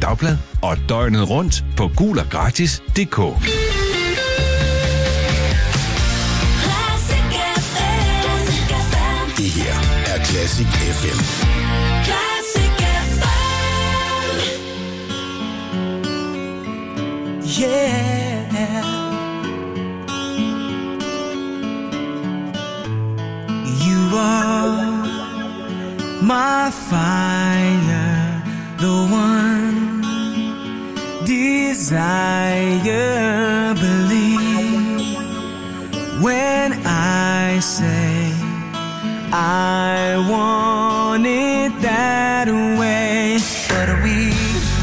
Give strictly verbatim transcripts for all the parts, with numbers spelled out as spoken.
Dagblad og døgnet rundt på gul og gratis punktum d k. Det her er Classic F M. Classic F M. Yeah. You are my fire, the one desire. Believe when I say I want it that way. But we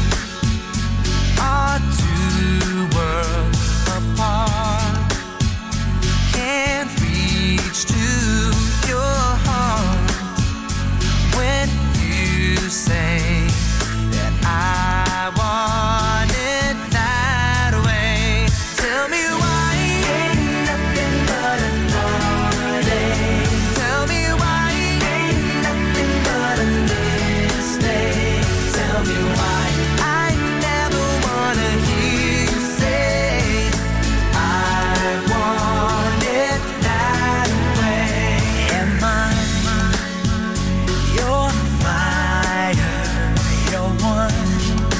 are two worlds apart. Can't reach to your heart when you say that I want it that way. Tell me why ain't nothing but another day. Tell me why ain't nothing but a mistake. Tell me why I never wanna hear you say I want it that way. Am I your fire, your one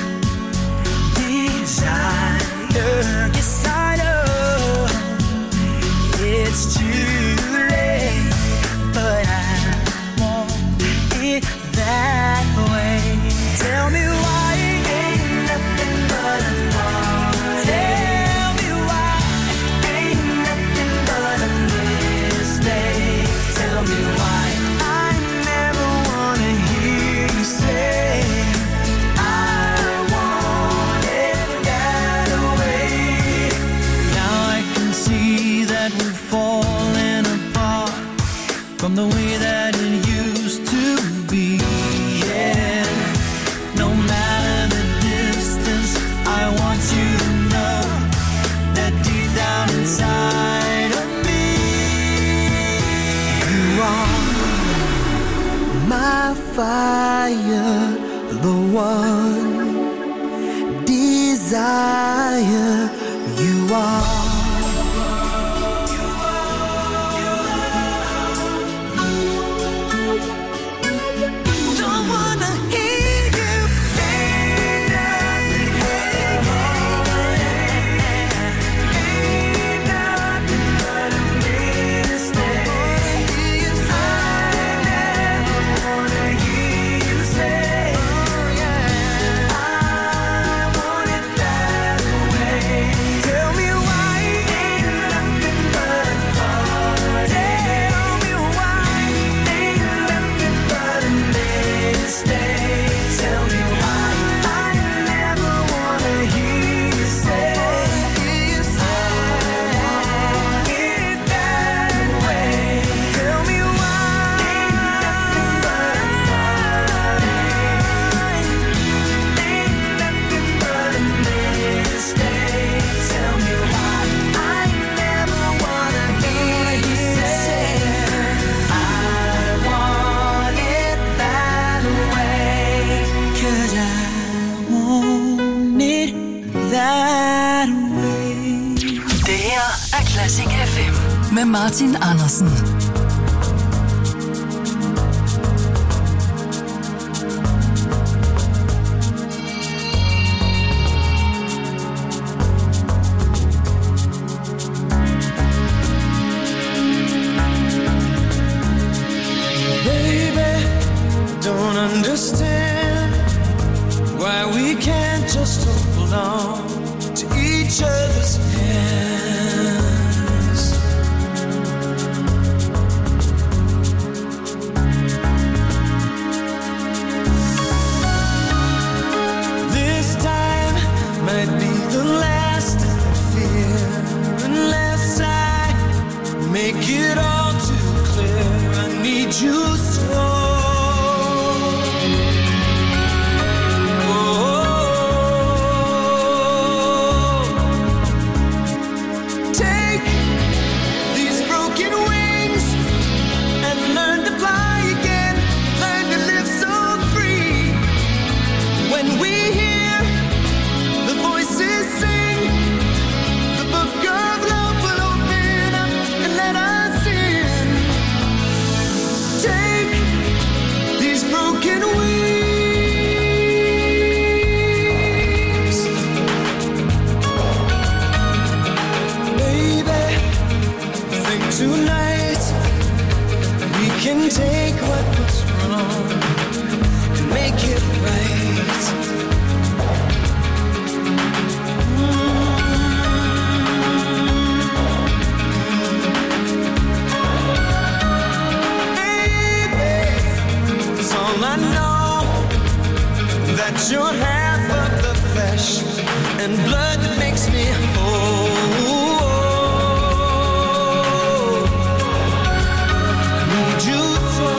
desire? Yes, I know it's too late, but I want it that way. Tell me why ain't nothing but a lie. Tell me why ain't nothing but a mistake. Tell me why I never wanna hear you say I want it that way. Now I can see that we're falling apart from the way that it used to be. Yeah. No matter the distance, I want you to know that deep down inside of me, you are my fire, the one desire. You are. Don't wanna hear you say nothing. Ain't nothing but a mistake. I never wanna hear you say I want it that way. Tell me why ain't nothing but a heart. Tell me why ain't nothing but a mistake. Tell me why I never wanna hear you say I want it that way. Tell me why ain't nothing but a heart. Ain't nothing but a mistake. Tell me why I never wanna hear you say I want it that way. 'Cause I want it that way. Det her er Classic F M med Martin Andersen. Baby, don't understand why we can't just hold on to each other's hands. This time might be the last I fear, unless I make it all too clear. I need you so. Oh, flesh and blood that makes me whole. I need you so.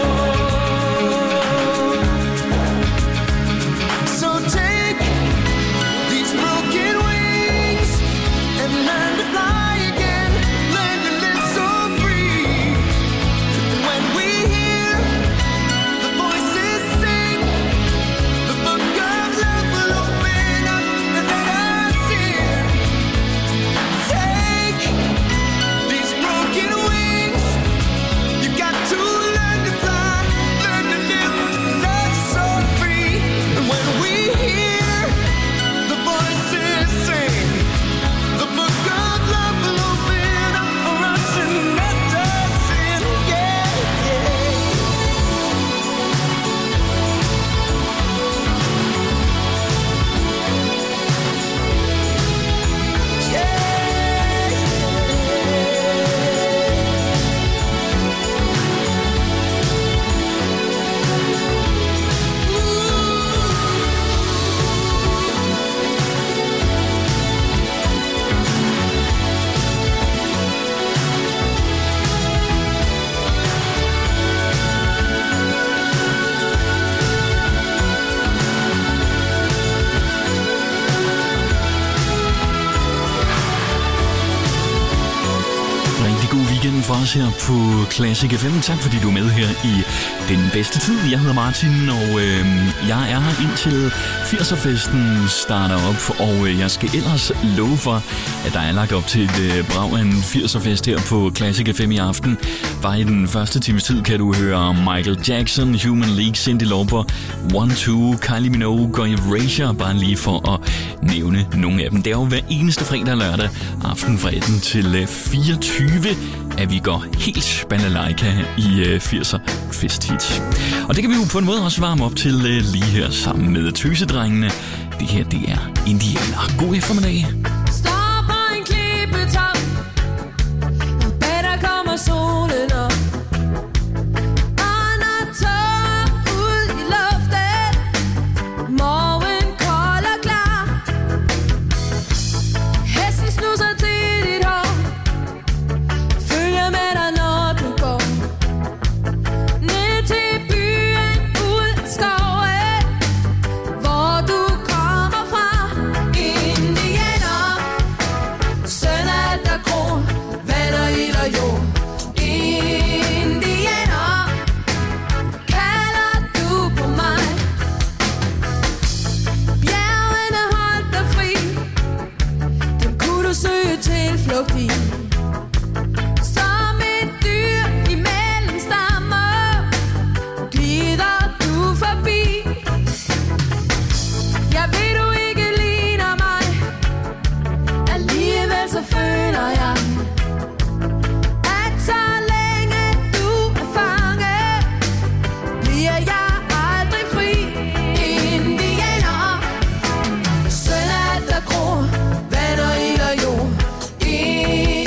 So take these broken wings and learn to fly again. Learn to live so free. When we hear the voices sing, the book of love will open up and let us in. Take these broken wings. You got to learn to fly, learn to live, love so free. And when we hear the voices sing, the book of love will open up for us and let us in. Yeah, yeah. Rigtig god weekend for os her på Classic F M. Tak fordi du er med her i den bedste tid. Jeg hedder Martin, og øh, jeg er her indtil firserfesten starter op. Og øh, jeg skal ellers love for, at der er lagt op til et øh, brag af en firserfest her på Classic F M i aften. Bare i den første times tid kan du høre Michael Jackson, Human League, Cyndi Lauper, one two, Kylie Minogue og Erasure, bare lige for at nævne nogle af dem. Det er jo hver eneste fredag og lørdag aften fra atten til fireogtyve, at vi går helt balalaika i øh, firser festhit. Og det kan vi jo på en måde også varme op til øh, lige her sammen med Tøsedrengene. Det her, det er Indianer. God eftermiddag. Står på en klippetop, og bag der kommer solen op. Og når tårer ud i luften, morgen kold og klar. Hesten snuser til dit hår, følger med dig når du går. Ned til byen, ud af skoven, hvor du kommer fra. Indianer, søn af der gror, vand og ild og jord. Indianer, kalder du på mig. Bjergene holdt dig fri, dem kunne du søge tilflugt i. Som et dyr imellem stammer, glider du forbi. Jeg ved du ikke ligner mig, alligevel så føler jeg, at så længe du er fanget, bliver jeg aldrig fri. Indianer, søn af der gror, vand og ild og jord. Indianer,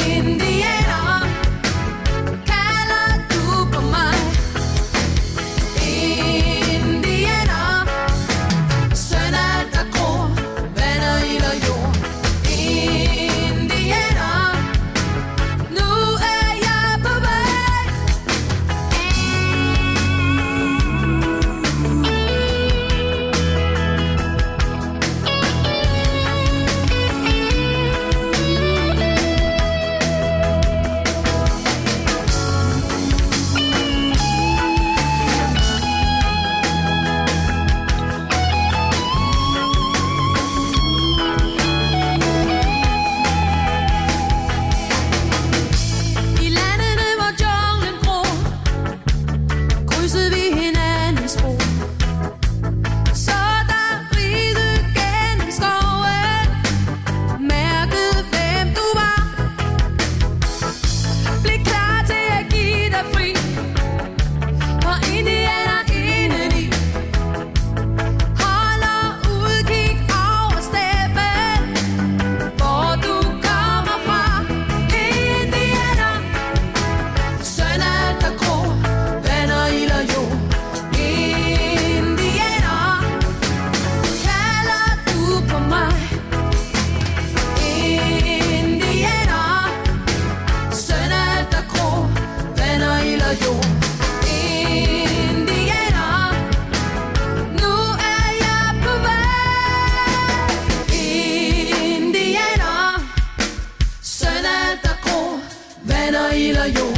eller jord.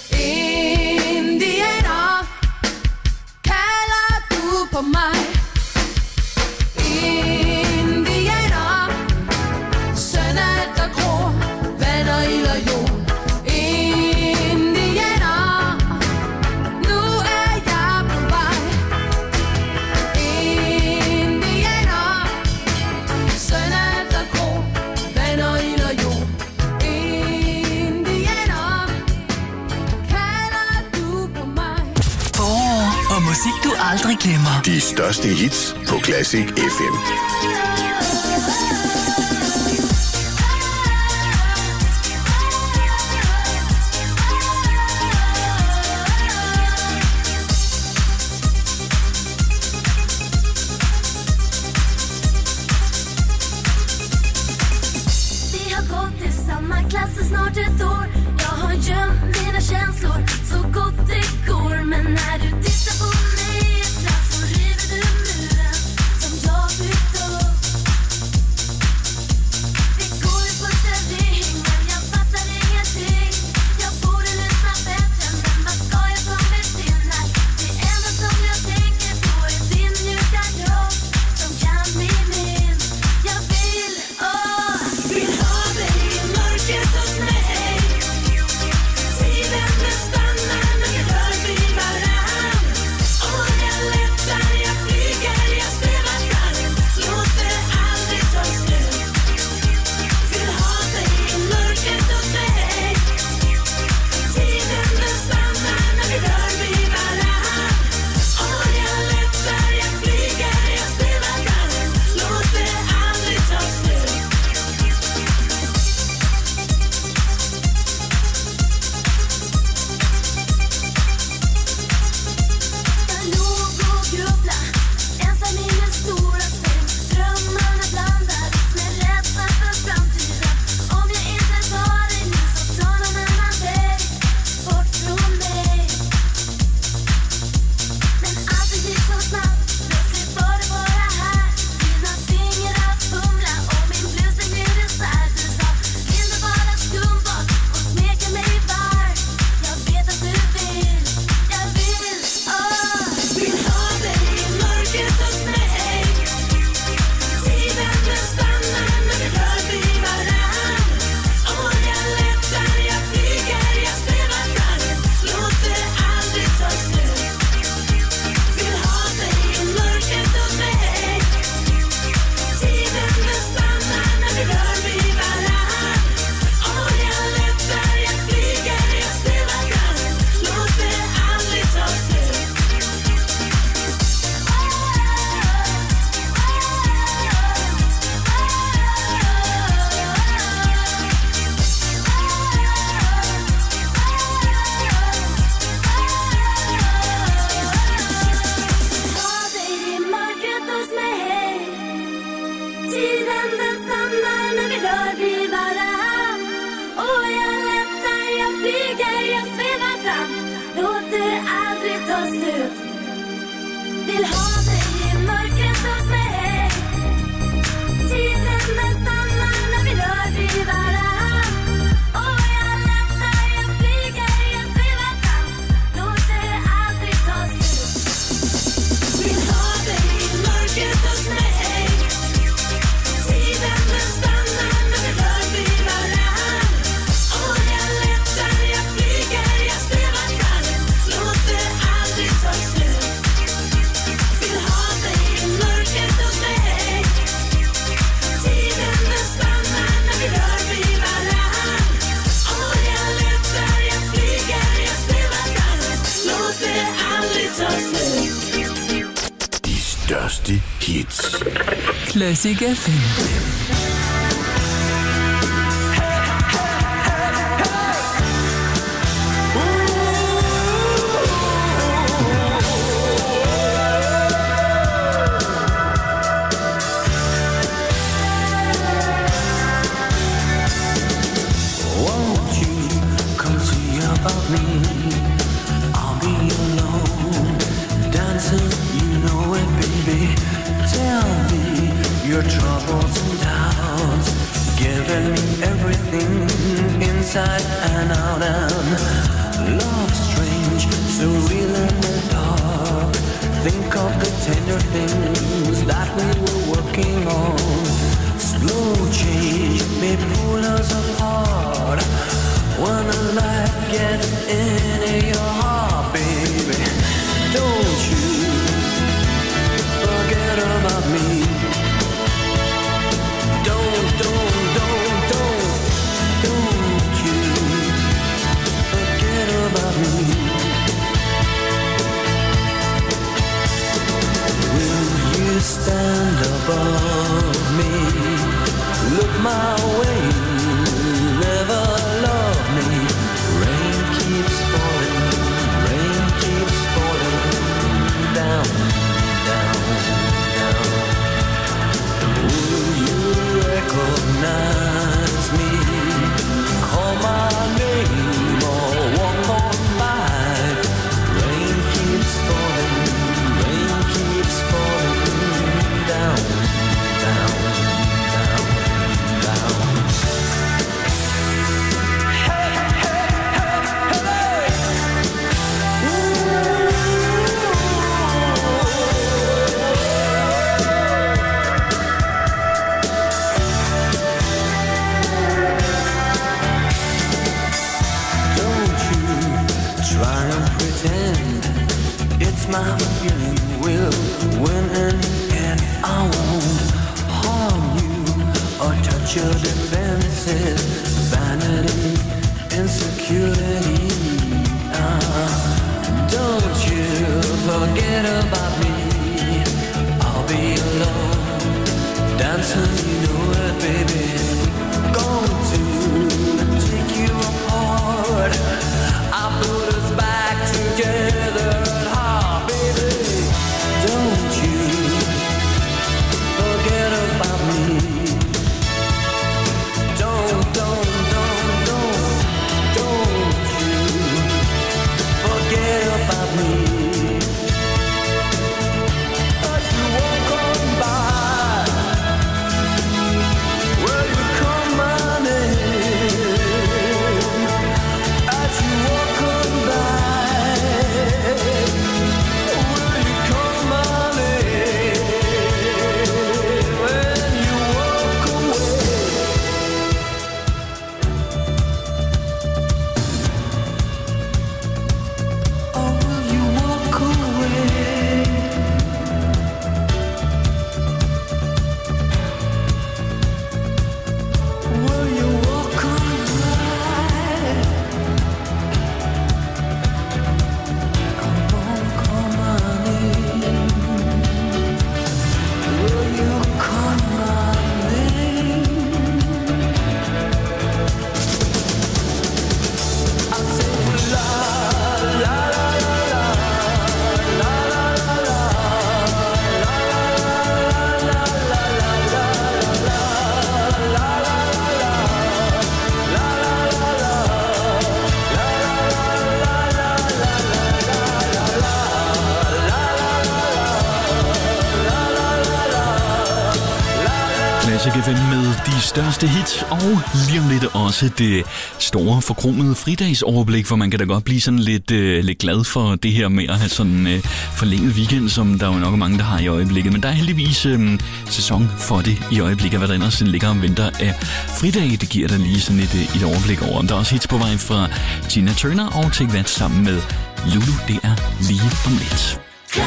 Indianer, kalder du på mig? Indianer, søn af der gror, vand og ild og jord. Indianer, nu er jeg på vej. Indianer, søn af der gror, vand og ild og jord. Indianer, kalder du på mig? Forår og musik, du aldrig glemmer. De største hits på Classic F M. Vi har gått i samma klass i snart ett år. Jag har gömt mina känslor så gott det går. Men när du tittar på mig i klass så river du muren som jag byggt upp. Vi går i första ring men jag fattar ingenting. Jag borde lyssna bättre men vad ska jag ta mig till när det enda som jag tänker på är din mjuka kropp som kan bli min. Jag vill, åh, vill ha dig i mörkret hos mig. Tiden den stannar när vi rör vid varann. Och jag lättar, jag flyger, jag svävar fram. Låt det aldrig ta slut. Vill ha dig i mörkret hos mig. Tiden den stannar när vi rör vid varann. Och jag lättar, jag flyger, jag svävar fram. Låt det aldrig ta slut. Jag låg och grubbla, ensam i min stora säng. Drömmarna blandades med rädsla för framtiden. Om jag inte tar dig nu så tar någon annan väg bort från mig. Men allt gick så snabbt, plötsligt var det bara här. Dina fingrar fumla och min blus den gled isär. Du sa, vill du vara skumbad och smeka mig varm? Jag vet att du vill, jag vill, åh. Vill ha dig i mörkret hos mig. Tiden den stannar när vi rör vid varann. Och jag lättar, jag flyger, jag svävar fram. Låt det aldrig ta slut. Vill ha dig i mörkret hos mig. Tiden den stannar när vi rör vid varann. Och jag lättar, jag flyger, jag svävar fram. Låt det aldrig ta slut. Ha dig i mörkret hos mig. Tiden den stannar när vi rör vid varann. Och jag lättar, jag flyger, jag svävar fram. Låt det aldrig ta slut. Vill ha dig i mörkret hos mig. Tiden den stannar när vi rör vid varann. Och jag lättar, jag flyger, jag svävar fram. Låt det aldrig ta slut. Vill ha dig i mörkret hos mig. Tiden den stannar när vi rör vid varann. Och jag lättar, jag flyger, jag svävar fram. Låt det aldrig ta slut. Vill ha dig i mörkret hos mig. Tiden den stannar när vi rör vid varann. Och jag lättar, jag flyger, jag svävar fram. Låt det aldrig ta slut. De største hits. Classic F M. Won't you come see about me? I'll be alone, dancing, you know it, baby. Tell me your troubles and doubts. giving everything inside and out, and love strange, surreal and dark. Think of the tender things that we were working on. Slow change may pull us apart. When the light gets into your heart, baby, don't you forget about me. Don't, don't, don't, don't, don't you forget about me. Will you stand above me? Look my way, never love me. Rain keeps falling, rain keeps falling down, down, down. Will you recognize me? Call my name or walk on by. Rain keeps falling, rain keeps falling down, down, down, down. Hey, hey, hey, hey. Don't you try and pretend it's my feeling will win in the end. I won't harm you or touch your defenses. Vanity, insecurity. Ah, don't you forget about me. I'll be alone, dancing, you know it, baby. Going to take you apart. I put us back together at heart, baby. Don't you forget about me. Don't, don't, don't, don't, don't you forget about me. As you walk on by, will you call my name? As you walk on by, will you call my name? When you walk away, or will you walk away? Will you walk on by? Come on, call my name. Will you call my name? I say la la la la la la la Classic F M med de største hits, og lige om lidt også det store forkromede fridagsoverblik, for man kan da godt blive sådan lidt, øh, lidt glad for det her med at have sådan øh, forlænget weekend, som der jo nok er mange, der har i øjeblikket. Men der er heldigvis øh, sæson for det i øjeblikket, hvad der ellers ligger om venter af fridage. Det giver der lige sådan et, et overblik over. Der er også hits på vej fra Tina Turner og Take That sammen med Lulu. Det er lige om lidt.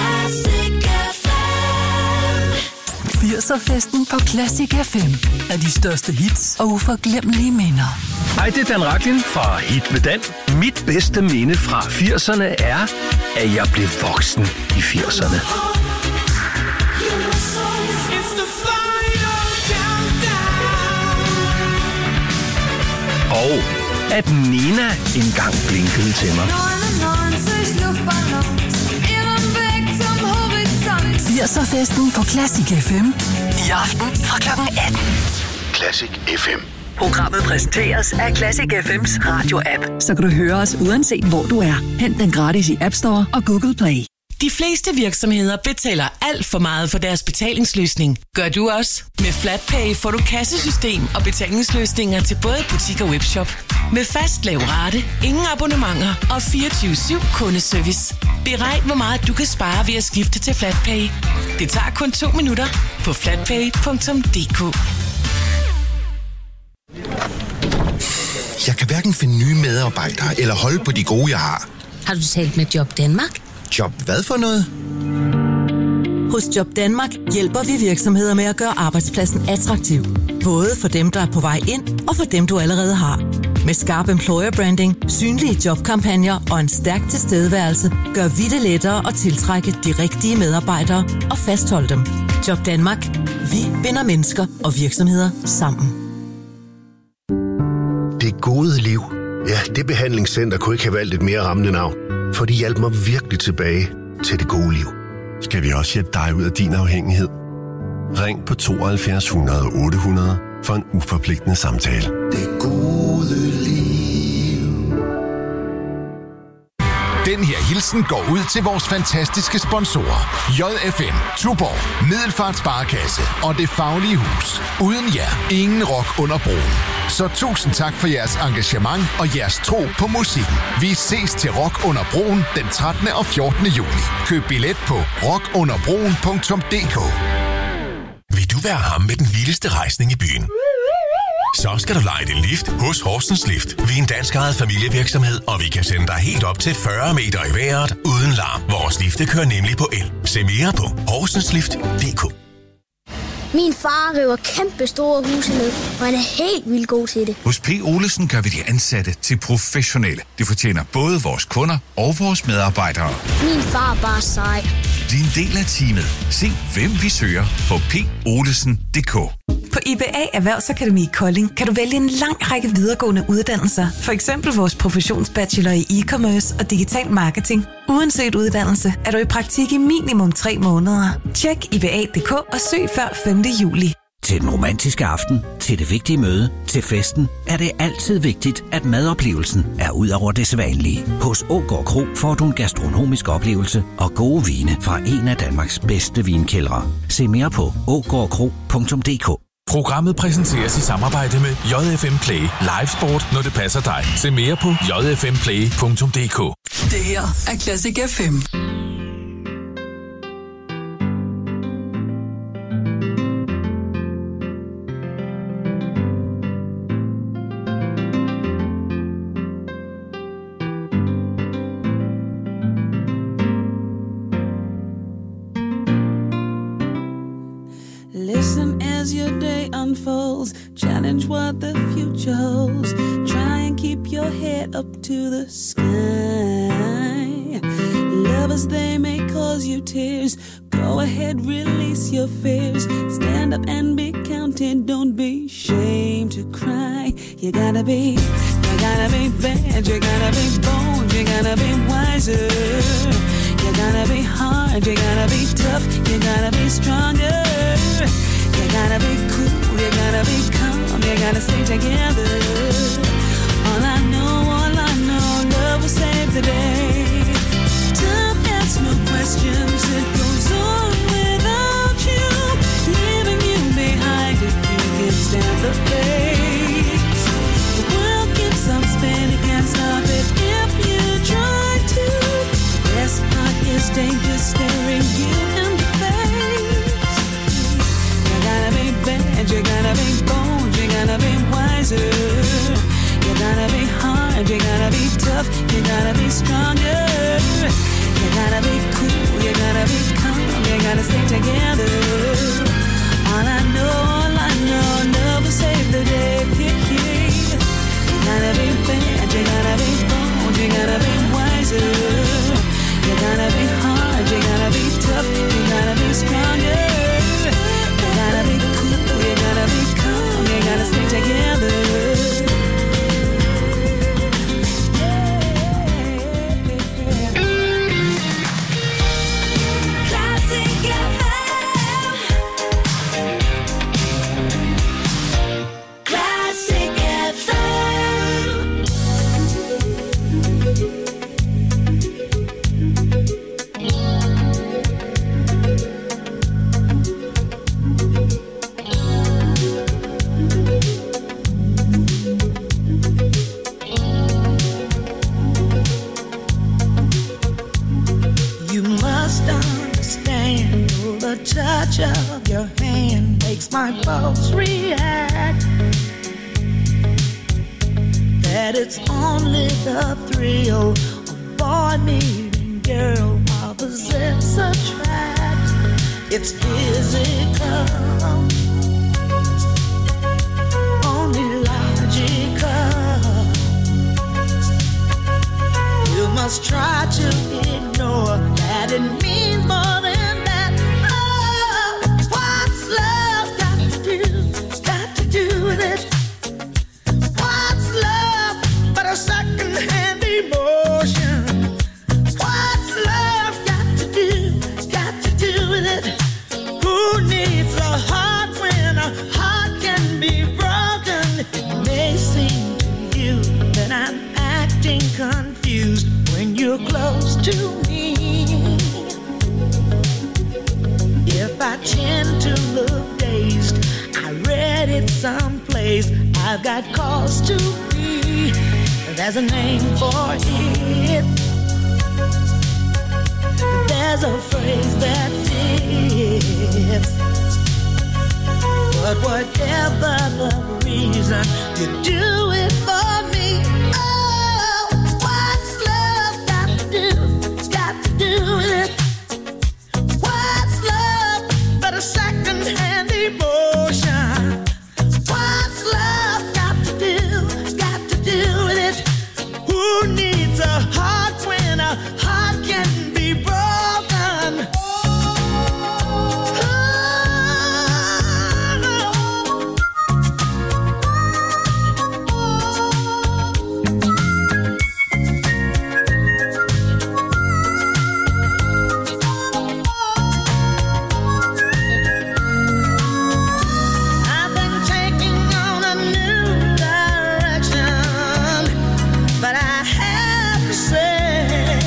firser-festen på Classic F M er de største hits og uforglemmelige minder. Hej, det er Dan Racklin fra Hit med Dan. Mit bedste minde fra firserne er, at jeg blev voksen i firserne. Og at Nina engang blinkede til mig. firser-festen på Classic F M. I aften fra klokken atten. Classic F M. Programmet præsenteres af Classic F M's radio-app. Så kan du høre os uanset hvor du er. Hent den gratis i App Store og Google Play. De fleste virksomheder betaler alt for meget for deres betalingsløsning. Gør du også? Med FlatPay får du kassesystem og betalingsløsninger til både butik og webshop. Med fast lav rate, ingen abonnementer og fireogtyve syv kundeservice. Beregn, hvor meget du kan spare ved at skifte til FlatPay. Det tager kun to minutter på flatpay punktum d k. Jeg kan hverken finde nye medarbejdere eller holde på de gode, jeg har. Har du talt med Job Danmark? Job hvad for noget? Hos Job Danmark hjælper vi virksomheder med at gøre arbejdspladsen attraktiv. Både for dem, der er på vej ind, og for dem, du allerede har. Med skarp employer branding, synlige jobkampagner og en stærk tilstedeværelse, gør vi det lettere at tiltrække de rigtige medarbejdere og fastholde dem. Job Danmark. Vi binder mennesker og virksomheder sammen. Det gode liv. Ja, det behandlingscenter kunne ikke have valgt et mere rammende navn. For de hjalp mig virkelig tilbage til det gode liv. Skal vi også hjælpe dig ud af din afhængighed? Ring på tooghalvfjerds hundrede otte hundrede for en uforpligtende samtale. Det gode liv. Den her hilsen går ud til vores fantastiske sponsorer. J F M, Tuborg, Middelfart Sparekasse og Det Faglige Hus. Uden jer, ingen rock under broen. Så tusind tak for jeres engagement og jeres tro på musikken. Vi ses til Rock under broen den trettende og fjortende juni. Køb billet på rock under broen punktum d k. Vil du være ham med den vildeste rejsning i byen? Så skal du leje din lift hos Horsens Lift. Vi er en dansk ejet familievirksomhed, og vi kan sende dig helt op til fyrre meter i vejret uden larm. Vores lifte kører nemlig på el. Se mere på horsenslift punktum d k. Min far river kæmpe store huse ned, og han er helt vildt god til det. Hos P. Olesen gør vi de ansatte til professionelle. Det fortjener både vores kunder og vores medarbejdere. Min far er bare sej. Din del af teamet. Se, hvem vi søger på p olesen punktum d k. På I B A Erhvervsakademi Kolding kan du vælge en lang række videregående uddannelser. For eksempel vores professionsbachelor i e-commerce og digital marketing. Uanset uddannelse er du i praktik i minimum tre måneder. Tjek I B A punktum d k og søg før femte juli. Til den romantiske aften, til det vigtige møde, til festen, er det altid vigtigt, at madoplevelsen er ud over det sædvanlige. Hos Ågård Kro får du en gastronomisk oplevelse og gode vine fra en af Danmarks bedste vinkældre. Se mere på ågård kro punktum d k. Programmet præsenteres i samarbejde med J F M Play. Live sport, når det passer dig. Se mere på j f m play punktum d k. Det her er Classic F M. Listen as your day unfolds. Challenge what the future holds. Try and keep your head up to the sky. Lovers, they may cause you tears. Go ahead, release your fears. Stand up and be counted. Don't be ashamed to cry. You gotta be, you gotta be bad. You gotta be bold. You gotta be wiser. You gotta be hard. You gotta be tough. You gotta be stronger. You gotta be cool, you gotta be calm, you gotta stay together. All I know, all I know, love will save the day. Time asks no questions, it goes on without you, leaving you behind if you can stand the pace. The world keeps on spinning, can't stop it if you try to. The best part is danger staring you in the face. You gotta be bad, you gotta be bold, you gotta be wiser. You gotta be hard, you gotta be tough, you gotta be stronger. You gotta be cool, you gotta be calm, you gotta stay together. All I know, all I know, love will save the day. my folks react. That it's only the thrill of boy meeting girl, opposites attract. It's physical, only logical. You must try to ignore that it means more than that. Oh, what's love got to do, got to do with it? What's love but a second-hand emotion? What's love got to do, got to do with it? Who needs a heart when a heart can be broken? It may seem to you that I'm acting confused when you're close to me. If I tend to look dazed, I read it someplace, I've got cause to be. There's a name for it. There's a phrase that fits. But whatever the reason, you do it for me. Oh, what's love got to do, got to do with it? What's love but a second-hand emotion? What's love got to do, got to do with it? Who needs a heart when a heart can be broken? I've been taking on a new direction, but I have to say,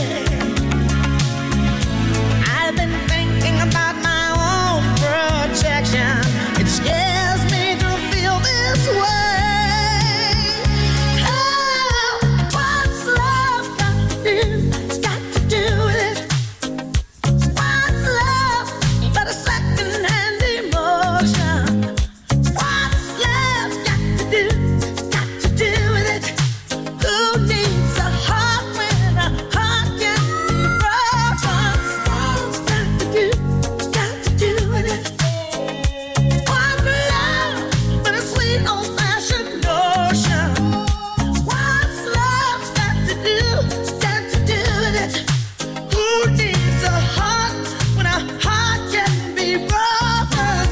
I've been thinking about my own protection. It scares me to feel this way. Oh, what's love got to do, got to do with it? What's love but a second-hand emotion? What's love got to do, got to do with it? Who needs a heart when a heart can be broken? What's got to do, got to do with it? What's love but a sweet old-fashioned notion? What's love got to do, got to do with it? Who needs a heart when a heart can be broken?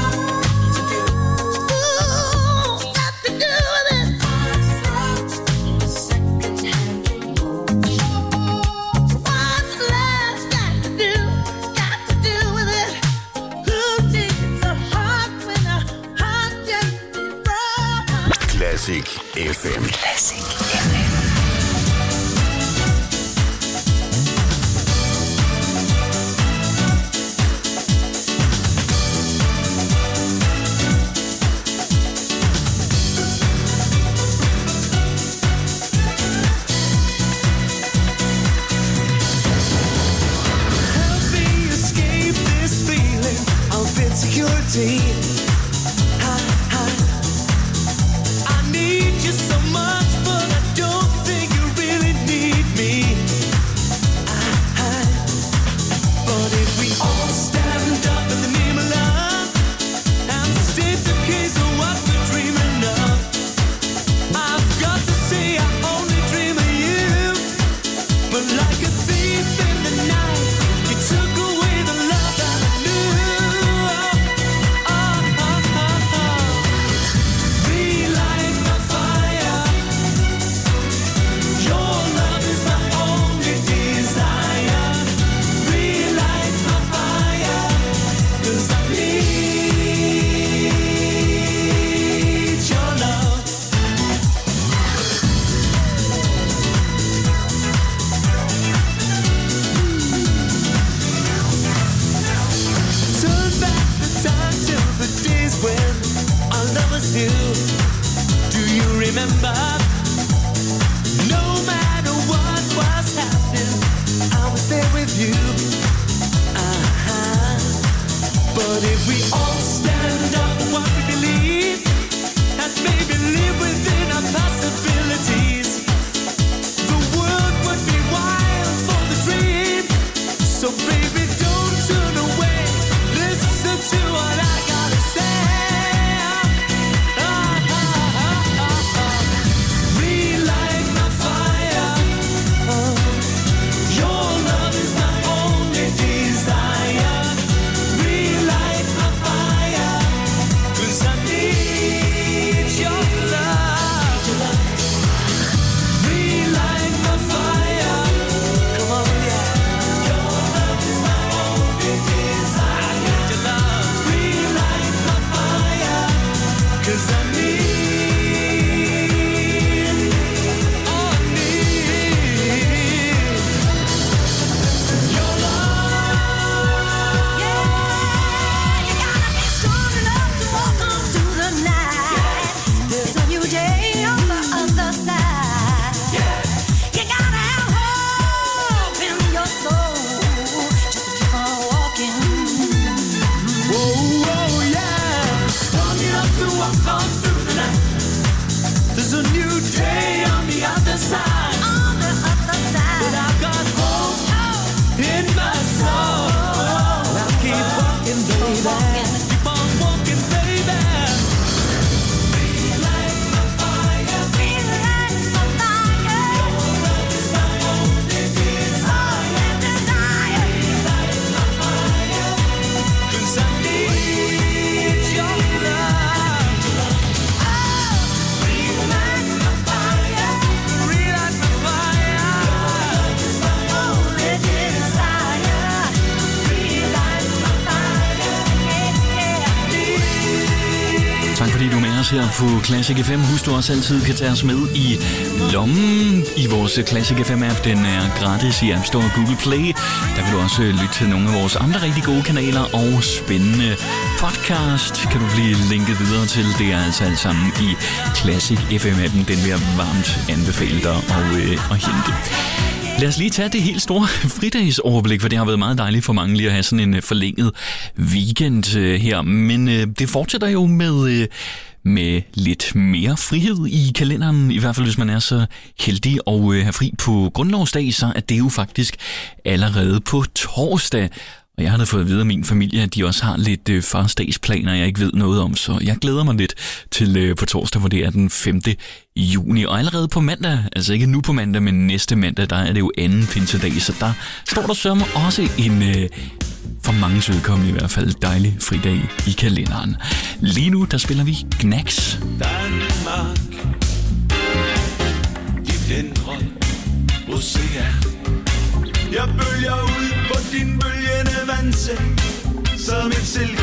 Ooh, got to do with it. What's love but a second-hand emotion? What's love got to do, got to do with it? Who needs a heart when a heart can be broken? Classic F M. Classic F M. Help me escape this feeling of insecurity. I, I, I need you so much, but I don't think you really need me. I, I, but if we all stand up in the name of love and state the case of what we're dreaming of, I've got to say I only dream of you. But like a thief in the night, you took away the love that I knew. Oh, oh, oh, oh. Relight my fire. Your love is my only desire. Relight my fire, 'cause I need your love. Turn back the time to the days when our love was new. Do you remember? No matter what was happening, I was there with you. Uh-huh. But if we all stand up one walk on through the night. There's a new day on the other side. On the other side. But I've got hope in my soul. I'll keep walking, baby. Keep on walking, baby. Relight my fire. Relight my fire. Your love is my only desire. Desire. Relight my fire. 'Cause I need your love. Oh, relight my fire. Relight my fire. Your love is my only desire. Relight my fire. Tak fordi du er med os her på Classic F M. Husk du også altid kan tage os med i lommen i vores Classic F M-app. Den er gratis i App Store og Google Play. Der kan du også lytte til nogle af vores andre rigtig gode kanaler og spændende podcast. Kan du blive linket videre til. Det er altså alt sammen i Classic F M-appen. Den vil jeg varmt anbefale dig at, øh, at hente. Lad os lige tage det helt store fridagsoverblik, for det har været meget dejligt for mange lige at have sådan en forlænget weekend øh, her. Men øh, det fortsætter jo med, øh, med lidt mere frihed i kalenderen, i hvert fald hvis man er så heldig at øh, have fri på grundlovsdag, så er det jo faktisk allerede på torsdag. Og jeg har da fået at vide af min familie, at de også har lidt øh, farsdagsplaner, jeg ikke ved noget om, så jeg glæder mig lidt til øh, på torsdag, hvor det er den femte juni. Og allerede på mandag, altså ikke nu på mandag, men næste mandag, der er det jo anden pinsedag, så der står der sørme også en, øh, for mange vedkommende i hvert fald, dejlig fridag i kalenderen. Lige nu, der spiller vi Knacks. Danmark, dit indre ocean. Jeg bølger ud på din bølgende vandseng som et silke.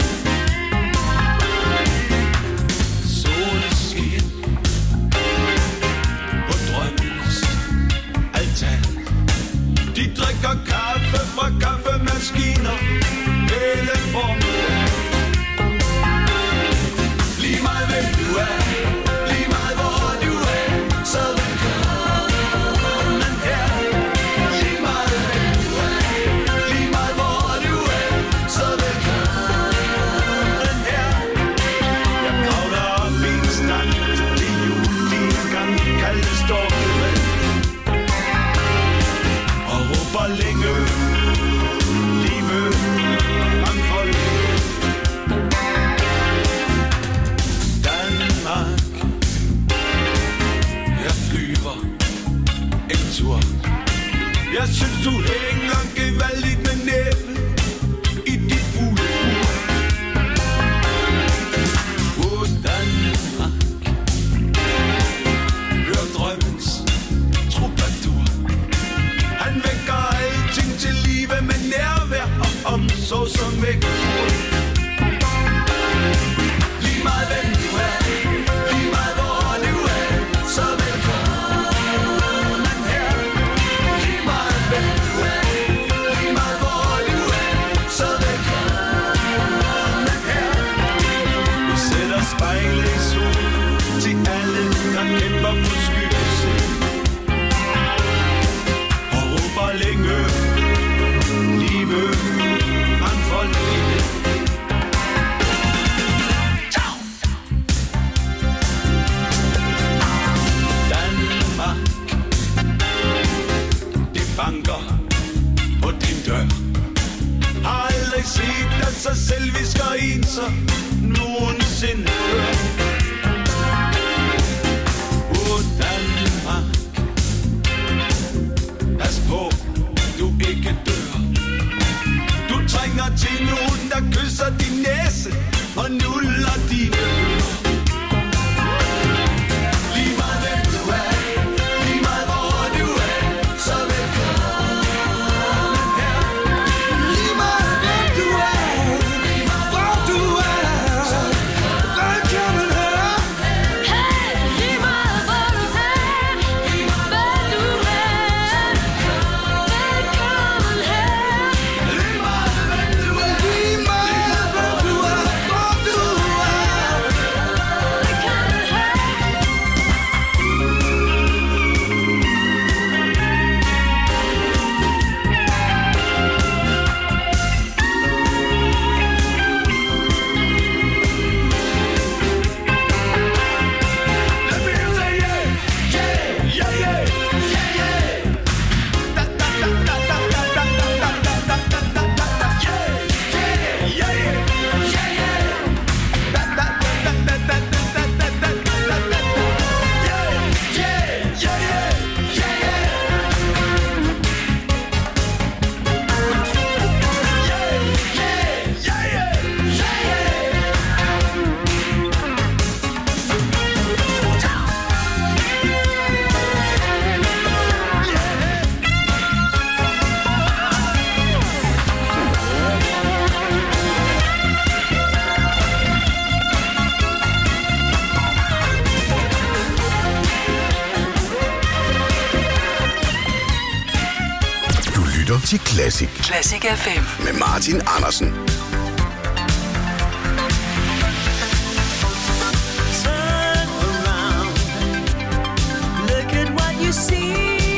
Solskin på drømmens altan. De drikker kaffe fra kaffemaskiner hele formiddagen. Lige meget hvem du er, lige meget hvor du er, så velkommen her. Lige meget hvem du er, lige meget hvor du er, så velkommen her. Jeg kravler op i en stand, det er jul, det er gang, kalde stormevand. Og råber længe, livet, mangfold. Danmark, til Classic. Classic F M. Med Martin Andersen. Turn around. Look at what you see.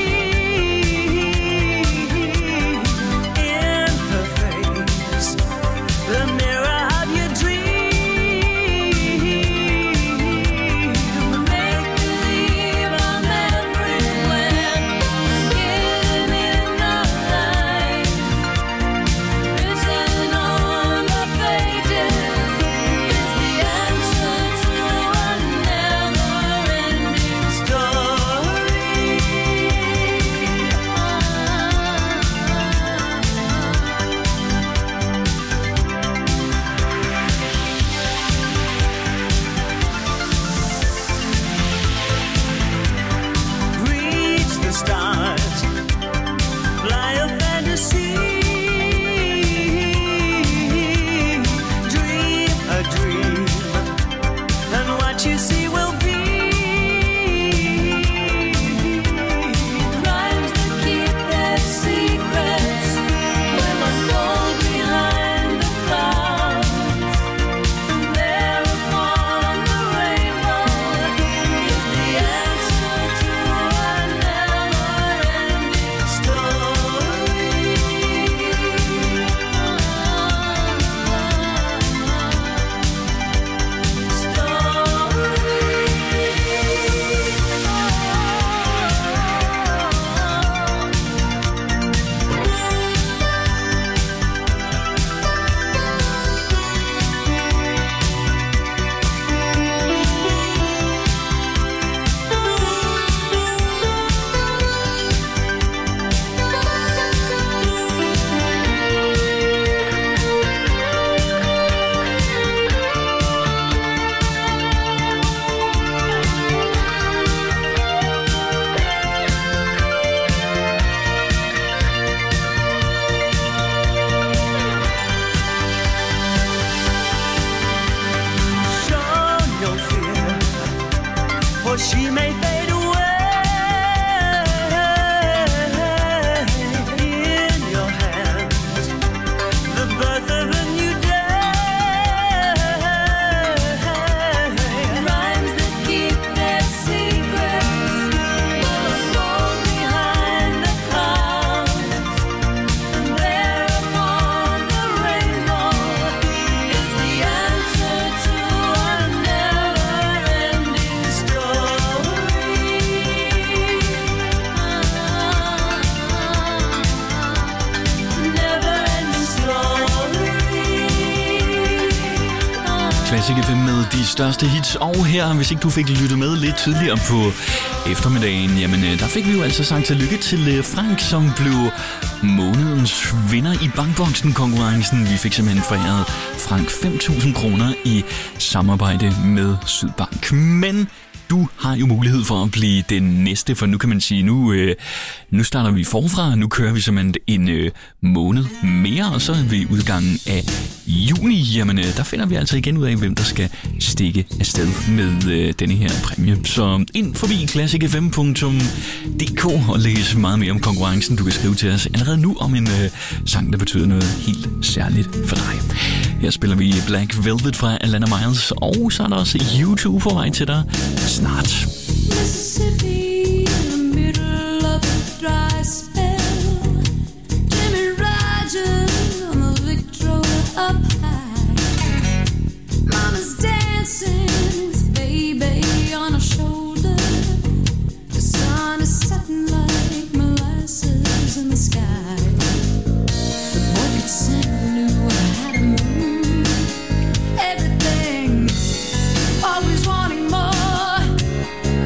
Classic F M med de største hits. Og her, hvis ikke du fik lyttet med lidt tidligere på eftermiddagen, jamen der fik vi jo altså sagt tillykke til Frank, som blev månedens vinder i Bankboksen-konkurrencen. Vi fik simpelthen foræret Frank fem tusind kroner i samarbejde med Sydbank. Men du har jo mulighed for at blive den næste, for nu kan man sige, nu, øh, nu starter vi forfra. Nu kører vi simpelthen en øh, måned mere, og så er vi udgangen af juni. Jamen, øh, der finder vi altså igen ud af, hvem der skal stikke afsted med øh, denne her præmie. Så ind forbi classic f m punktum d k og læs meget mere om konkurrencen. Du kan skrive til os allerede nu om en øh, sang, der betyder noget helt særligt for dig. Her spiller vi Black Velvet fra Alana Miles, og så er der også YouTube på vej til dig snart. Mississippi in the middle of a dry spell. Jimmy Rogers on the Victrola up high. Mama's dancing, his baby on her shoulder. The sun is setting like molasses in the sky. The boy Santa knew how to move everything, always wanting more.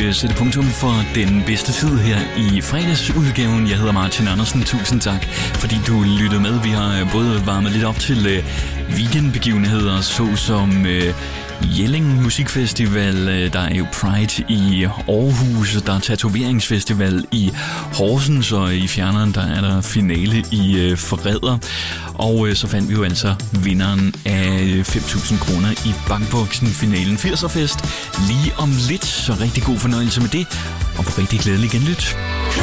øh, sætte punktum for den bedste tid her i fredagsudgaven. Jeg hedder Martin Andersen. Tusind tak, fordi du lyttede med. Vi har både varmet lidt op til øh, weekendbegivenheder, såsom øh, Jelling Musikfestival, øh, der er jo Pride i Aarhus, der er Tatoveringsfestival i Horsens, og i fjerneren, der er der finale i øh, Forræder. Og øh, så fandt vi jo altså vinderen af fem tusind kroner i bankboksen, finalen firserfest. Lige om lidt, så rigtig god fornøjelse med det, og på rigtig glædelig genlyt.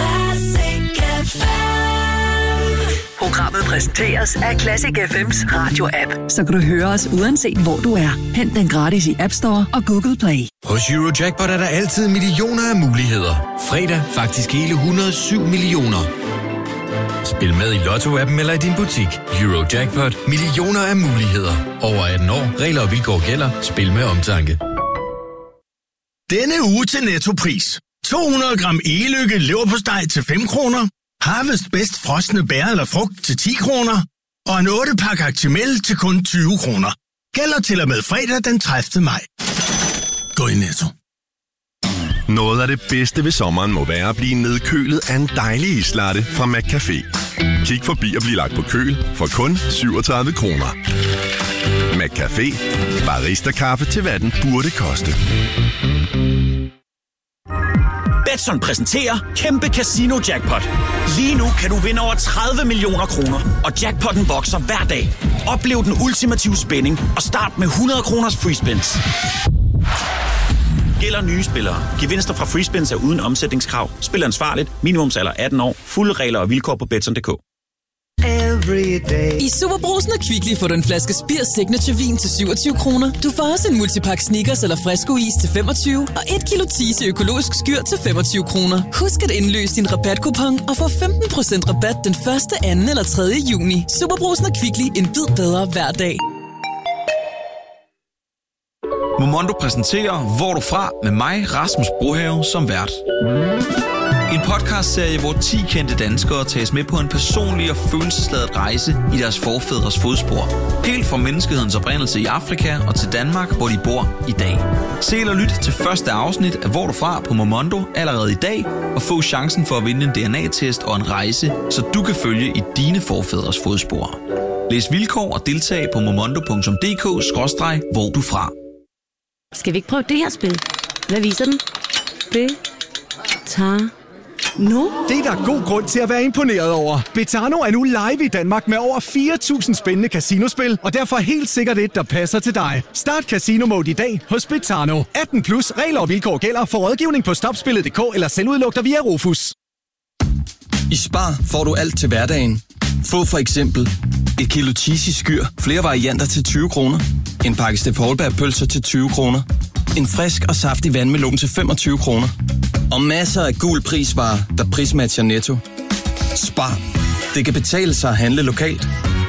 Programmet præsenteres af Classic F M's radio-app. Så kan du høre os uanset hvor du er. Hent den gratis i App Store og Google Play. Hos Eurojackpot er der altid millioner af muligheder. Fredag faktisk hele et hundrede og syv millioner. Spil med i Lotto-appen eller i din butik. Eurojackpot. Millioner af muligheder. Over atten år. Regler og vilkår gælder. Spil med omtanke. Denne uge til Nettopris. to hundrede gram e-lykke leverpostej til fem kroner. Harvest bedst frosne bær eller frugt til ti kroner. Og en otte pakke Actimel til kun tyve kroner. Gælder til og med fredag den tredivte maj. Gå i Netto. Noget af det bedste ved sommeren må være at blive nedkølet af en dejlig islatte fra McCafé. Kig forbi og bliv lagt på køl for kun syvogtredive kroner. McCafé. Barista-kaffe til hvad den burde koste. Betson præsenterer Kæmpe Casino Jackpot. Lige nu kan du vinde over tredive millioner kroner, og jackpotten vokser hver dag. Oplev den ultimative spænding og start med hundrede kroners free spins. Gælder nye spillere. Gevinster fra free spins er uden omsætningskrav. Spil ansvarligt. Minimumsalder atten år. Fulde regler og vilkår på betson punktum d k. I Superbrugsen og Kvickly får du en flaske Spir Signature vin til syvogtyve kroner. Du får også en multipakke Snickers eller Fresco is til femogtyve og et kilo Tise økologisk skyr til femogtyve kroner. Husk at indløse din rabatkupon og få femten procent rabat den første, anden eller tredje juni. Superbrugsen og Kvickly, en bid bedre hver dag. Momondo præsenterer Hvor du fra med mig, Rasmus Brohave, som vært. En podcastserie, hvor ti kendte danskere tages med på en personlig og følelsesladet rejse i deres forfædres fodspor. Helt fra menneskehedens oprindelse i Afrika og til Danmark, hvor de bor i dag. Se eller lyt til første afsnit af Hvor du fra på Momondo allerede i dag, og få chancen for at vinde en D N A-test og en rejse, så du kan følge i dine forfædres fodspor. Læs vilkår og deltag på momondo punktum d k skråstreg hvor du fra. Skal vi ikke prøve det her spil? Hvad viser den? B. Tar. Nu? Det er der god grund til at være imponeret over. Betano er nu live i Danmark med over fire tusind spændende casinospil, og derfor helt sikkert et, der passer til dig. Start Casino Mode i dag hos Betano. atten plus, regler og vilkår gælder. For rådgivning på stopspillet punktum d k eller selvudlugter via Rufus. I Spar får du alt til hverdagen. Få for eksempel et kilo cheesy skyr, flere varianter til tyve kroner. En pakke Steff Holberg-pølser til tyve kroner. En frisk og saftig vandmelon til femogtyve kroner. Og masser af gul prisvarer, der prismatcher Netto. Spar. Det kan betale sig at handle lokalt.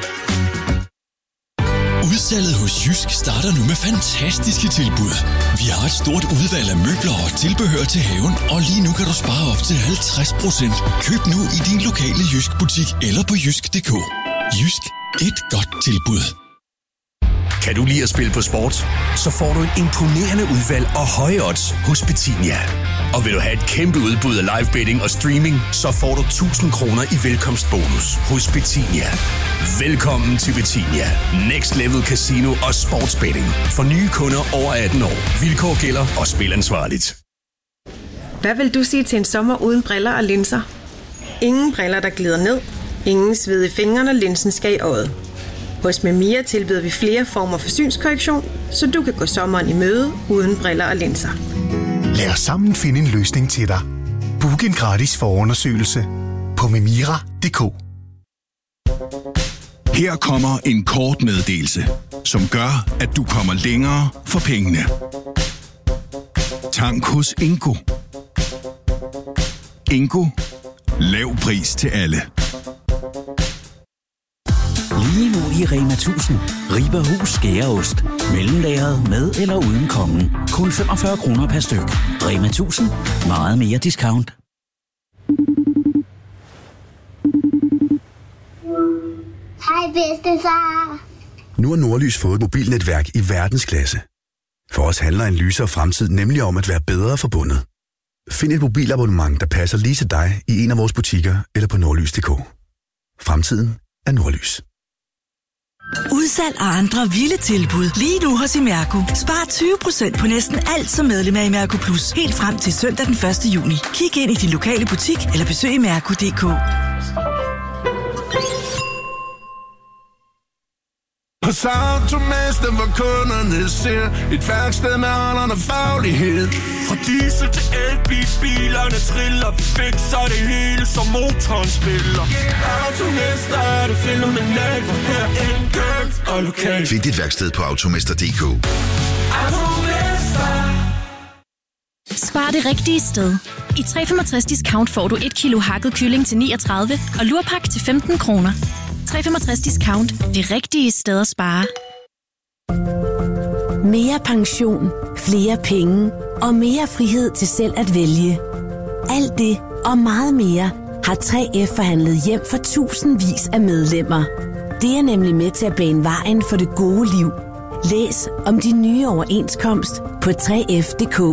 Udsalget hos Jysk starter nu med fantastiske tilbud. Vi har et stort udvalg af møbler og tilbehør til haven, og lige nu kan du spare op til halvtreds procent. Køb nu i din lokale Jysk butik eller på jysk punktum d k. Jysk. Et godt tilbud. Kan du lide at spille på sport? Så får du et imponerende udvalg og høje odds hos Betinia. Og vil du have et kæmpe udbud af live betting og streaming, så får du tusind kroner i velkomstbonus hos Betinia. Velkommen til Betinia. Next Level Casino og sportsbetting. For nye kunder over atten år. Vilkår gælder og spil ansvarligt. Hvad vil du sige til en sommer uden briller og linser? Ingen briller, der glider ned. Ingen sved i fingrene, linsen skal i øjet. Hos Memia tilbyder vi flere former for synskorrektion, så du kan gå sommeren i møde uden briller og linser. Lad os sammen finde en løsning til dig. Book en gratis forundersøgelse på memira punktum d k. Her kommer en kort meddelelse, som gør, at du kommer længere for pengene. Tank hos Ingo. Ingo. Lav pris til alle. Lige nu i Rema tusind. Riber hus skæreost. Mellemlagret med eller uden kongen. Kun femogfyrre kroner per styk. Rema tusind. Meget mere discount. Hej bedstefar. Nu har Nordlys fået et mobilnetværk i verdensklasse. For os handler en lysere fremtid nemlig om at være bedre forbundet. Find et mobilabonnement, der passer lige til dig i en af vores butikker eller på nordlys punktum d k. Fremtiden er Nordlys. Udsalg og andre vilde tilbud lige nu hos Imerco. Spar tyve procent på næsten alt som medlem af Imerco Plus. Helt frem til søndag den første juni. Kig ind i din lokale butik eller besøg imerco punktum d k. Hos Automester, hvor kunderne ser et værksted med holderne faglighed. Fra diesel til elbil, bilerne triller, vi fikser det hele, som motoren spiller. Automester er det fænomenalt, for her enkelt og lokalt. Find dit værksted på automester punktum d k. Automester. Spar det rigtige sted. I tre komma femogtres discount får du et kilo hakket kylling til niogtredive og lurpak til femten kroner. tre komma femogtres discount. Det rigtige sted at spare. Mere pension, flere penge og mere frihed til selv at vælge. Alt det og meget mere har tre F forhandlet hjem for tusindvis af medlemmer. Det er nemlig med til at bane vejen for det gode liv. Læs om de nye overenskomst på tre F punktum d k.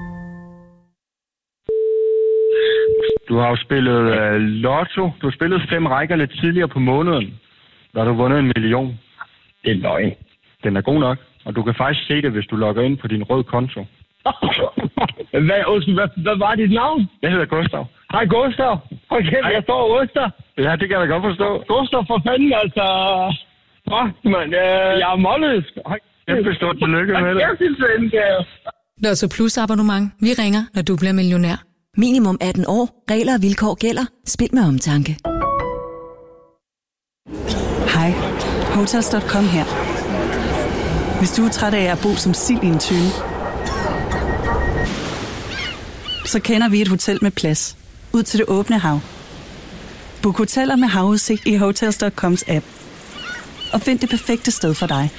Du har jo spillet uh, lotto. Du har spillet fem rækker lidt tidligere på måneden. Der har du vundet en million. Det er løgn. Den er god nok. Og du kan faktisk se det, hvis du logger ind på din rød konto. hvad, hvad, hvad var dit navn? Jeg hedder Gustav. Hej Gustav. Okay, Hej. Jeg står Oster. Ja, det kan jeg da godt forstå. Gustav, for fanden, altså. Fuck, man. Øh, jeg er mollet. Kæmpe stort tillykke med det. Lotto Plus abonnement. Vi ringer, når du bliver millionær. Minimum atten år. Regler og vilkår gælder. Spil med omtanke. Hej. Hotels punktum com her. Hvis du er træt af at bo som sild i en tønde, så kender vi et hotel med plads. Ud til det åbne hav. Book hoteller med havudsigt i Hotels punktum coms app. Og find det perfekte sted for dig.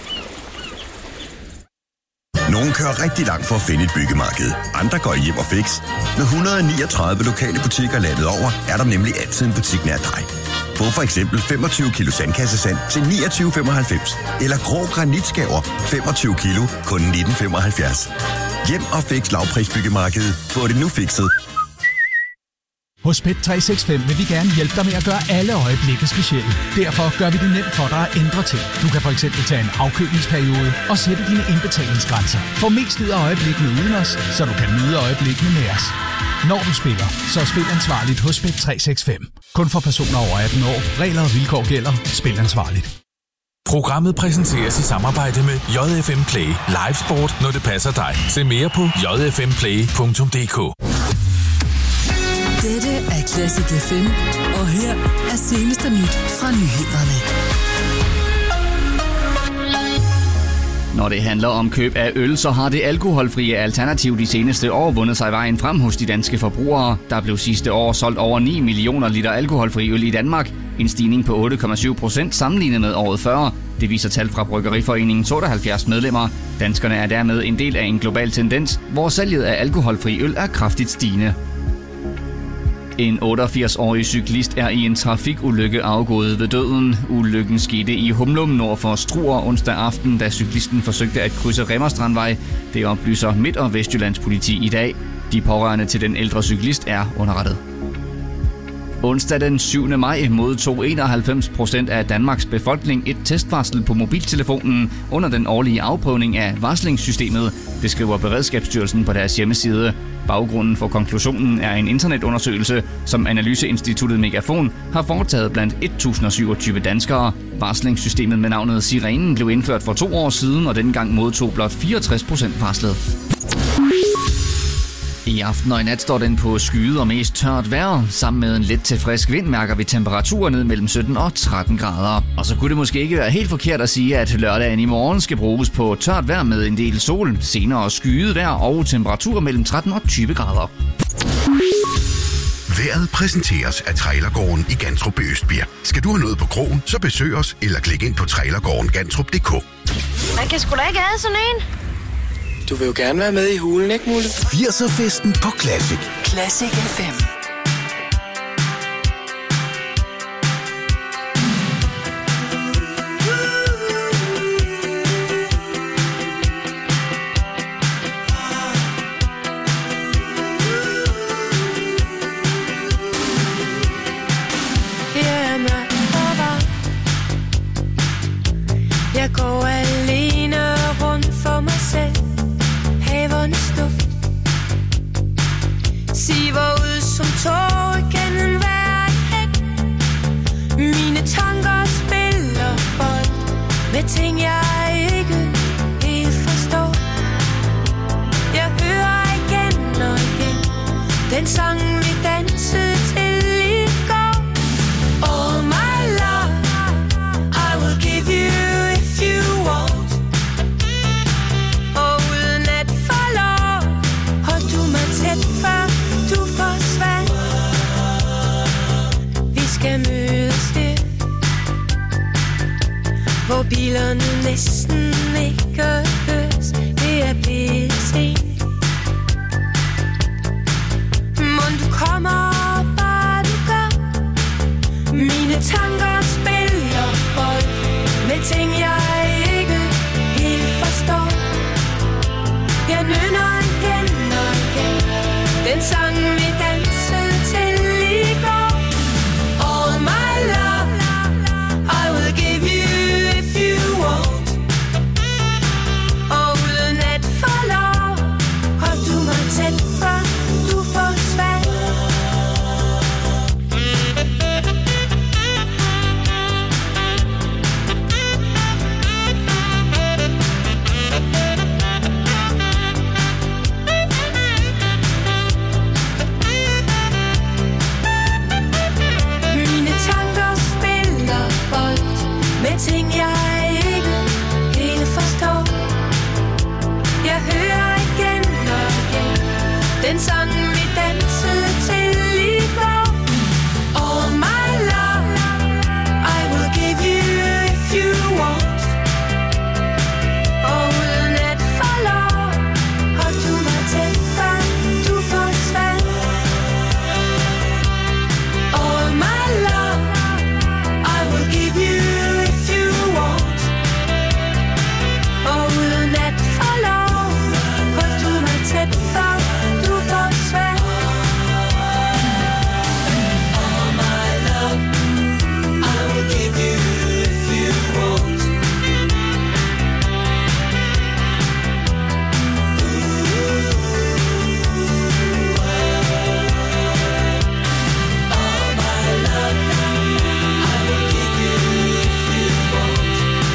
Nogle kører rigtig langt for at finde et byggemarked. Andre går hjem og fix. Med et hundrede og niogtredive lokale butikker landet over, er der nemlig altid en butik nær dig. Få for eksempel femogtyve kilo sandkassesand til niogtyve femoghalvfems. Eller grå granitskaver femogtyve kilo kun nitten femoghalvfjerds. Hjem og fix lavprisbyggemarkedet. Få det nu fikset. Hos Bet tre seks fem vil vi gerne hjælpe dig med at gøre alle øjeblikke specielle. Derfor gør vi det nemt for dig at ændre ting. Du kan for eksempel tage en afkølingsperiode og sætte dine indbetalingsgrænser. Få mest ud af øjeblikkene uden os, så du kan nyde øjeblikkene med os. Når du spiller, så spil ansvarligt hos Bet tre seks fem. Kun for personer over atten år. Regler og vilkår gælder. Spil ansvarligt. Programmet præsenteres i samarbejde med J F M Play. Live sport, når det passer dig. Se mere på j f m play punktum d k. Dette er Classic F M, og her er seneste nyt fra nyhederne. Når det handler om køb af øl, så har det alkoholfrie alternativ de seneste år vundet sig vejen frem hos de danske forbrugere. Der blev sidste år solgt over ni millioner liter alkoholfri øl i Danmark. En stigning på otte komma syv procent sammenlignet med året før. Det viser tal fra Bryggeriforeningens otteoghalvfjerds medlemmer. Danskerne er dermed en del af en global tendens, hvor salget af alkoholfri øl er kraftigt stigende. En otteogfirs-årig cyklist er i en trafikulykke afgået ved døden. Ulykken skete i Humlum nord for Struer onsdag aften, da cyklisten forsøgte at krydse Remmerstrandvej. Det oplyser Midt- og Vestjyllands politi i dag. De pårørende til den ældre cyklist er underrettet. Onsdag den syvende maj modtog enoghalvfems procent af Danmarks befolkning et testvarsel på mobiltelefonen under den årlige afprøvning af varslingssystemet, det skriver Beredskabsstyrelsen på deres hjemmeside. Baggrunden for konklusionen er en internetundersøgelse, som analyseinstituttet Megafon har foretaget blandt et tusind og syvogtyve danskere. Varslingssystemet med navnet Sirenen blev indført for to år siden, og dengang modtog blot fireogtres procent varslet. I aften og i nat står den på skyet og mest tørt vejr. Sammen med en let til frisk vind mærker vi temperaturer ned mellem sytten og tretten grader. Og så kunne det måske ikke være helt forkert at sige, at lørdagen i morgen skal bruges på tørt vejr med en del sol, senere skyet vejr og temperaturer mellem tretten og tyve grader. Vejret præsenteres af Trailergården i Gantrup i Østbirk. Skal du have noget på krogen, så besøg os eller klik ind på trailergården gantrup punktum d k. Man kan sgu da ikke have sådan en. Du vil jo gerne være med i hulen, ikke Mulle? firser-festen på Classic. Classic F M. med ting, jeg ikke helt forstår. Jeg hører igen og igen den sang, vi dansede til i går. Oh my love, I will give you if you want. Og uden at forlov, hold du mig tæt, før du forsvandt. Vi skal mødes her, hvor bilerne næsten ikke høres. Det er blevet sent. Mon du kommer, bare du gør. Mine tanker spiller bold med ting, jeg ikke helt forstår. Jeg nynner igen og igen den sang, vi dansede til i går. All my love, I will give you if you want. Og uden at forlov, hold du mig tæt, før du forsvandt. Mine tanker spiller bold med ting, jeg ikke helt forstår. Jeg hører igen og igen den sang, vi dansede til i går. All my love, I will give you if you want. Og uden at forlov, hold du mig tæt, før du forsvandt. All my love, I will give you if you want. Og uden at forlov, hold du mig tæt, før du forsvandt. All my love, I will give you if you want. All my love, I will give you if you want.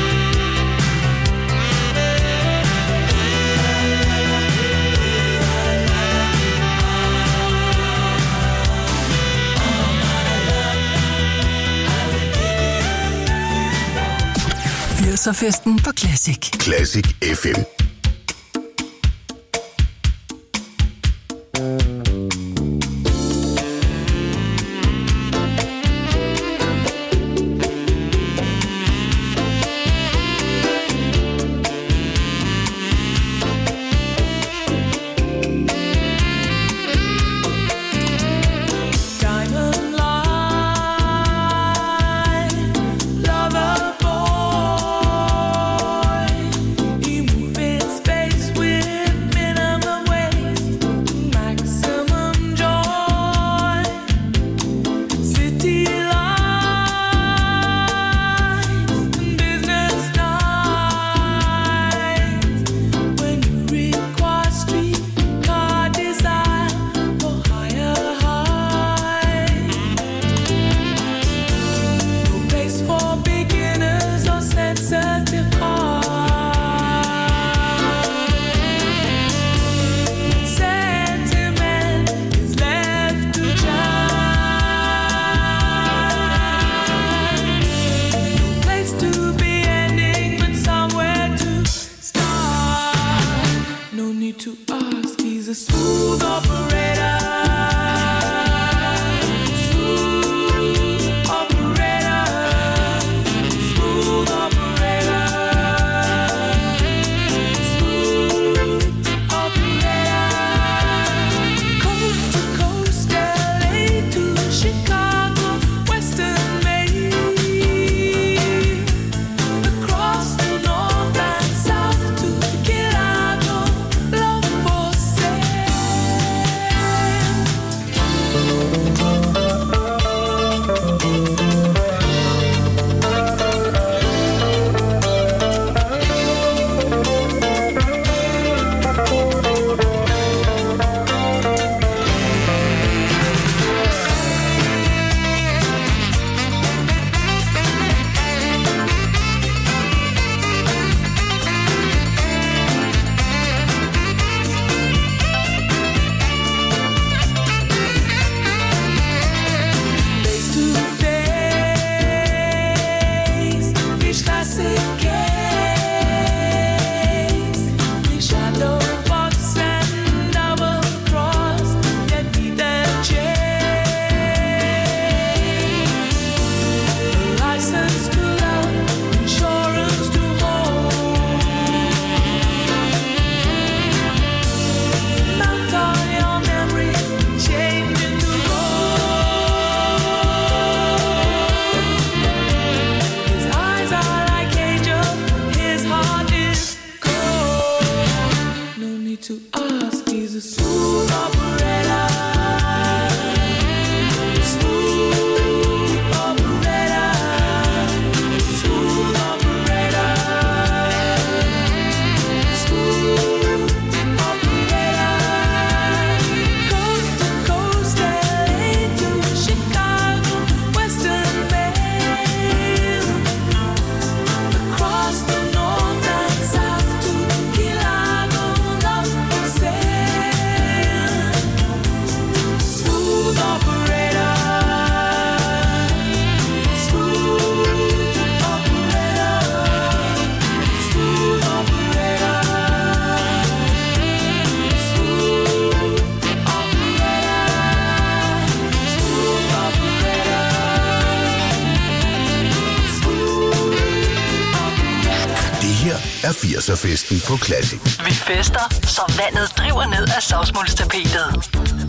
firserfesten på Classic. Classic F M. Diamond line, lover boy, you moving er firser-festen på Classic. Vi fester, så vandet driver ned ad savsmulstapetet.